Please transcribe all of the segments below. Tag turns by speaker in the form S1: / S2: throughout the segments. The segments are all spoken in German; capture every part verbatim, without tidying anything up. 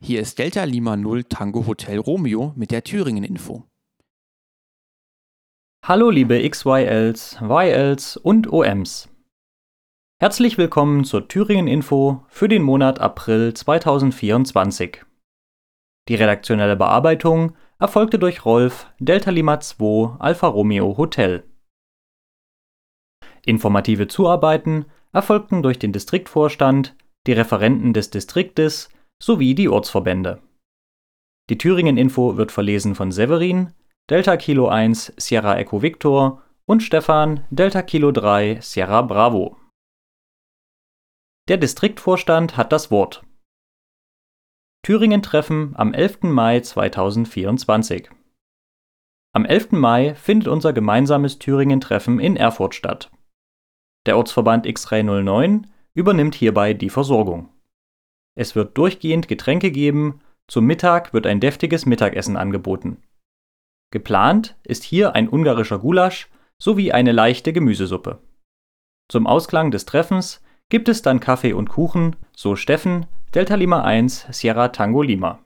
S1: Hier ist Delta Lima null Tango Hotel Romeo mit der Thüringen-Info.
S2: Hallo liebe X Y Ls, Y Ls und O Ms. Herzlich willkommen zur Thüringen-Info für den Monat April zweitausendvierundzwanzig. Die redaktionelle Bearbeitung erfolgte durch Rolf, Delta Lima zwei Alfa Romeo Hotel. Informative Zuarbeiten erfolgten durch den Distriktvorstand, die Referenten des Distriktes sowie die Ortsverbände. Die Thüringen-Info wird verlesen von Severin, Delta Kilo eins Sierra Echo Victor und Stefan, Delta Kilo drei Sierra Bravo. Der Distriktvorstand hat das Wort. Thüringen-Treffen am elften Mai zweitausendvierundzwanzig. Am elften Mai findet unser gemeinsames Thüringen-Treffen in Erfurt statt. Der Ortsverband X-Ray null neun übernimmt hierbei die Versorgung. Es wird durchgehend Getränke geben, zum Mittag wird ein deftiges Mittagessen angeboten. Geplant ist hier ein ungarischer Gulasch sowie eine leichte Gemüsesuppe. Zum Ausklang des Treffens gibt es dann Kaffee und Kuchen, so Steffen, Delta Lima eins Sierra Tango Lima.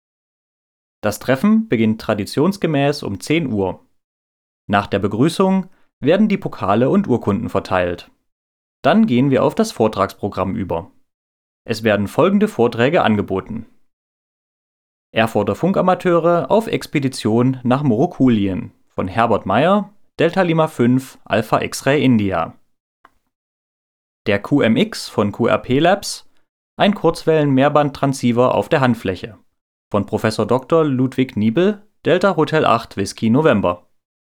S2: Das Treffen beginnt traditionsgemäß um zehn Uhr. Nach der Begrüßung werden die Pokale und Urkunden verteilt. Dann gehen wir auf das Vortragsprogramm über. Es werden folgende Vorträge angeboten: Erfurter Funkamateure auf Expedition nach Morokulien von Herbert Meyer, Delta Lima fünf Alpha X-Ray India. Der Q M X von Q R P Labs, ein Kurzwellen-Mehrband-Transceiver auf der Handfläche von Professor Doktor Ludwig Niebel, Delta Hotel acht Whisky November.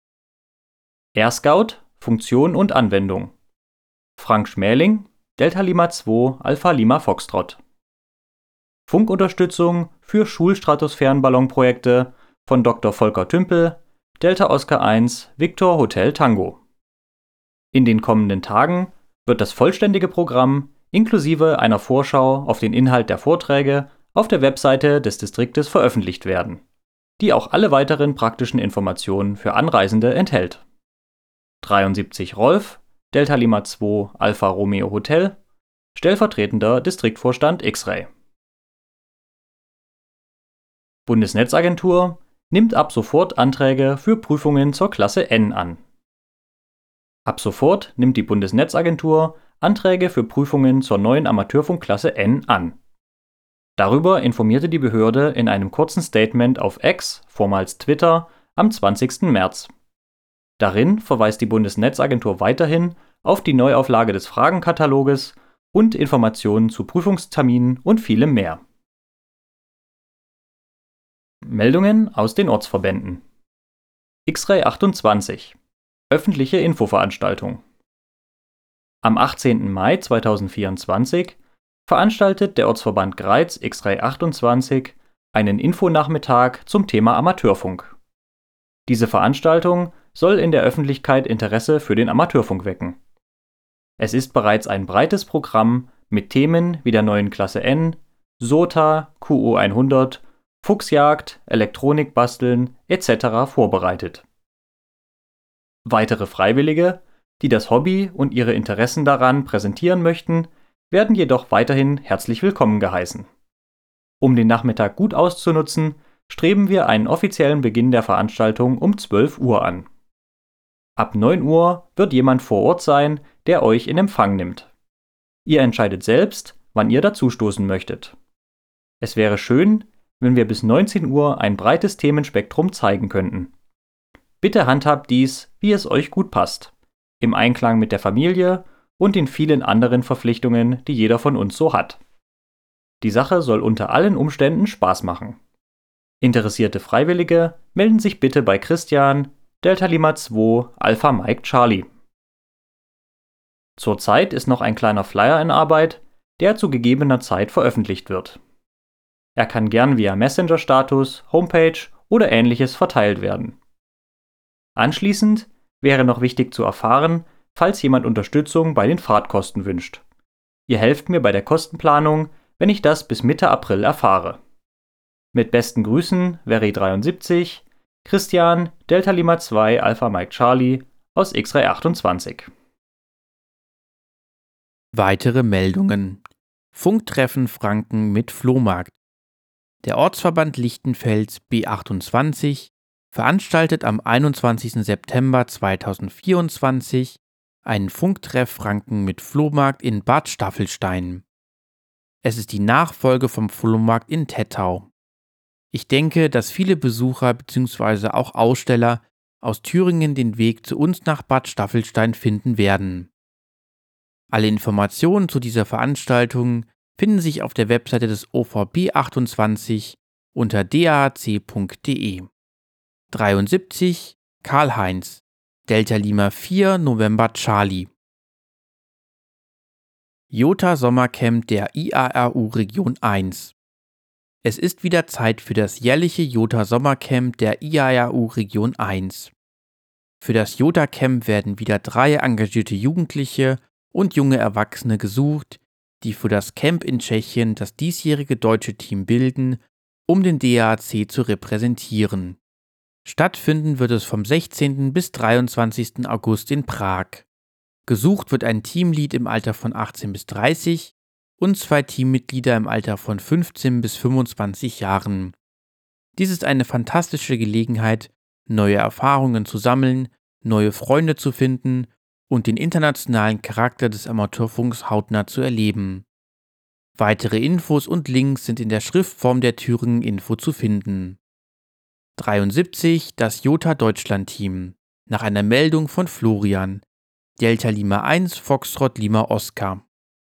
S2: AirScout, Funktion und Anwendung. Frank Schmäling, Delta Lima zwei Alpha Lima Foxtrot. Funkunterstützung für Schulstratosphärenballonprojekte von Doktor Volker Tümpel, Delta Oscar eins Victor Hotel Tango. In den kommenden Tagen wird das vollständige Programm inklusive einer Vorschau auf den Inhalt der Vorträge auf der Webseite des Distriktes veröffentlicht werden, die auch alle weiteren praktischen Informationen für Anreisende enthält. dreiundsiebzig Rolf, Delta Lima zwei Alfa Romeo Hotel, stellvertretender Distriktvorstand X-Ray. Bundesnetzagentur nimmt ab sofort Anträge für Prüfungen zur Klasse N an. Ab sofort nimmt die Bundesnetzagentur Anträge für Prüfungen zur neuen Amateurfunkklasse N an. Darüber informierte die Behörde in einem kurzen Statement auf X, vormals Twitter, am zwanzigsten März. Darin verweist die Bundesnetzagentur weiterhin auf die Neuauflage des Fragenkataloges und Informationen zu Prüfungsterminen und vielem mehr. Meldungen aus den Ortsverbänden. X-Ray achtundzwanzig. Öffentliche Infoveranstaltung. Am achtzehnten Mai zweitausendvierundzwanzig veranstaltet der Ortsverband Greiz X-Ray achtundzwanzig einen Infonachmittag zum Thema Amateurfunk. Diese Veranstaltung soll in der Öffentlichkeit Interesse für den Amateurfunk wecken. Es ist bereits ein breites Programm mit Themen wie der neuen Klasse N, S O T A, Q O hundert, Fuchsjagd, Elektronik basteln et cetera vorbereitet. Weitere Freiwillige, die das Hobby und ihre Interessen daran präsentieren möchten, werden jedoch weiterhin herzlich willkommen geheißen. Um den Nachmittag gut auszunutzen, streben wir einen offiziellen Beginn der Veranstaltung um zwölf Uhr an. Ab neun Uhr wird jemand vor Ort sein, der euch in Empfang nimmt. Ihr entscheidet selbst, wann ihr dazustoßen möchtet. Es wäre schön, wenn wir bis neunzehn Uhr ein breites Themenspektrum zeigen könnten. Bitte handhabt dies, wie es euch gut passt, im Einklang mit der Familie und den vielen anderen Verpflichtungen, die jeder von uns so hat. Die Sache soll unter allen Umständen Spaß machen. Interessierte Freiwillige melden sich bitte bei Christian, Delta Lima zwei Alpha Mike Charlie. Zurzeit ist noch ein kleiner Flyer in Arbeit, der zu gegebener Zeit veröffentlicht wird. Er kann gern via Messenger-Status, Homepage oder ähnliches verteilt werden. Anschließend wäre noch wichtig zu erfahren, falls jemand Unterstützung bei den Fahrtkosten wünscht. Ihr helft mir bei der Kostenplanung, wenn ich das bis Mitte April erfahre. Mit besten Grüßen, Veri dreiundsiebzig, Christian, Delta Lima zwei Alpha Mike Charlie aus X-Ray achtundzwanzig.
S1: Weitere Meldungen. Funktreffen Franken mit Flohmarkt. Der Ortsverband Lichtenfels B achtundzwanzig veranstaltet am einundzwanzigsten September zweitausendvierundzwanzig einen Funktreff Franken mit Flohmarkt in Bad Staffelstein. Es ist die Nachfolge vom Flohmarkt in Tettau. Ich denke, dass viele Besucher bzw. auch Aussteller aus Thüringen den Weg zu uns nach Bad Staffelstein finden werden. Alle Informationen zu dieser Veranstaltung finden sich auf der Webseite des O V B achtundzwanzig unter d a h c punkt d e. dreiundsiebzig Karl-Heinz, Delta Lima vier November Charlie. Jota Sommercamp der I A R U Region eins. Es ist wieder Zeit für das jährliche Jota Sommercamp der I A R U Region eins. Für das Jota Camp werden wieder drei engagierte Jugendliche und junge Erwachsene gesucht, die für das Camp in Tschechien das diesjährige deutsche Team bilden, um den D A H C zu repräsentieren. Stattfinden wird es vom sechzehnten bis dreiundzwanzigsten August in Prag. Gesucht wird ein Teamlead im Alter von achtzehn bis dreißig und zwei Teammitglieder im Alter von fünfzehn bis fünfundzwanzig Jahren. Dies ist eine fantastische Gelegenheit, neue Erfahrungen zu sammeln, neue Freunde zu finden und den internationalen Charakter des Amateurfunks hautnah zu erleben. Weitere Infos und Links sind in der Schriftform der Thüringen Info zu finden. dreiundsiebzig Das Jota Deutschland Team. Nach einer Meldung von Florian. Delta Lima eins Foxtrot Lima Oscar.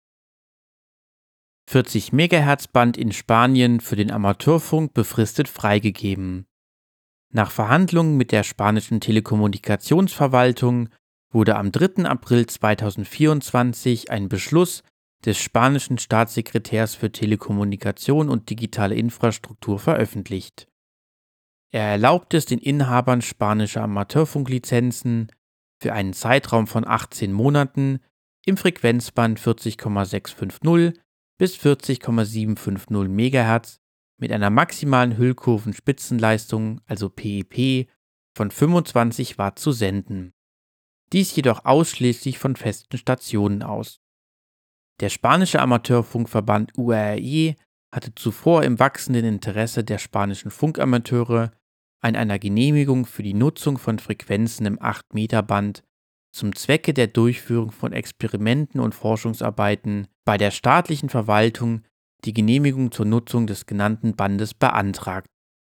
S1: vierzig Megahertz Band in Spanien für den Amateurfunk befristet freigegeben. Nach Verhandlungen mit der spanischen Telekommunikationsverwaltung wurde am dritten April zweitausendvierundzwanzig ein Beschluss des spanischen Staatssekretärs für Telekommunikation und digitale Infrastruktur veröffentlicht. Er erlaubt es den Inhabern spanischer Amateurfunklizenzen für einen Zeitraum von achtzehn Monaten im Frequenzband vierzig Komma sechshundertfünfzig bis vierzig Komma siebenhundertfünfzig Megahertz mit einer maximalen Hüllkurvenspitzenleistung, also P I P, von fünfundzwanzig Watt zu senden. Dies jedoch ausschließlich von festen Stationen aus. Der spanische Amateurfunkverband U R I hatte zuvor im wachsenden Interesse der spanischen Funkamateure an einer Genehmigung für die Nutzung von Frequenzen im acht Meter Band zum Zwecke der Durchführung von Experimenten und Forschungsarbeiten bei der staatlichen Verwaltung die Genehmigung zur Nutzung des genannten Bandes beantragt.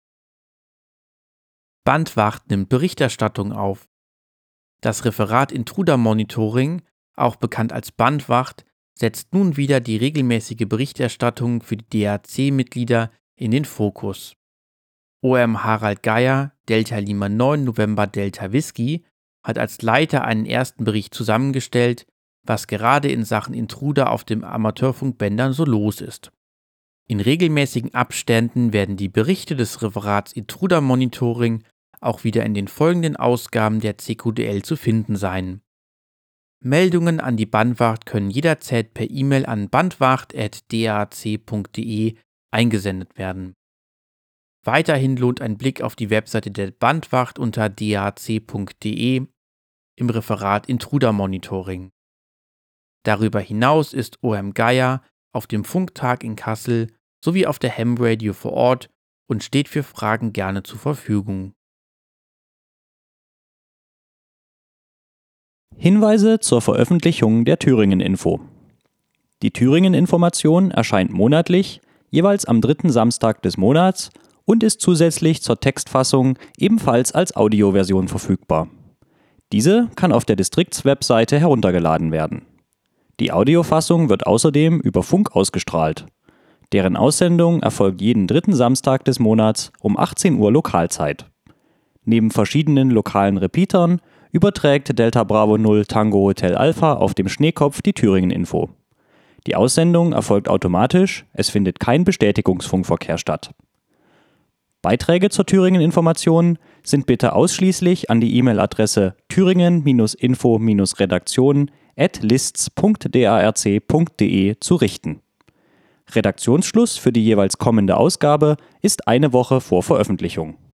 S1: Bandwacht nimmt Berichterstattung auf. Das Referat Intruder Monitoring, auch bekannt als Bandwacht, setzt nun wieder die regelmäßige Berichterstattung für die D A H C-Mitglieder in den Fokus. O M Harald Geier, Delta Lima neun November Delta Whisky, hat als Leiter einen ersten Bericht zusammengestellt, was gerade in Sachen Intruder auf dem Amateurfunkbändern so los ist. In regelmäßigen Abständen werden die Berichte des Referats Intruder Monitoring auch wieder in den folgenden Ausgaben der C Q D L zu finden sein. Meldungen an die Bandwacht können jederzeit per E-Mail an bandwacht at d a h c punkt d e eingesendet werden. Weiterhin lohnt ein Blick auf die Webseite der Bandwacht unter d a h c punkt d e im Referat Intruder Monitoring. Darüber hinaus ist O M Geier auf dem Funktag in Kassel sowie auf der Ham Radio vor Ort und steht für Fragen gerne zur Verfügung.
S2: Hinweise zur Veröffentlichung der Thüringen-Info. Die Thüringen-Information erscheint monatlich, jeweils am dritten Samstag des Monats und ist zusätzlich zur Textfassung ebenfalls als Audioversion verfügbar. Diese kann auf der Distriktswebseite heruntergeladen werden. Die Audiofassung wird außerdem über Funk ausgestrahlt. Deren Aussendung erfolgt jeden dritten Samstag des Monats um achtzehn Uhr Lokalzeit. Neben verschiedenen lokalen Repeatern überträgt Delta Bravo null Tango Hotel Alpha auf dem Schneekopf die Thüringen-Info. Die Aussendung erfolgt automatisch, es findet kein Bestätigungsfunkverkehr statt. Beiträge zur Thüringen-Information sind bitte ausschließlich an die E-Mail-Adresse thüringen-info-redaktion at lists punkt darc punkt de zu richten. Redaktionsschluss für die jeweils kommende Ausgabe ist eine Woche vor Veröffentlichung.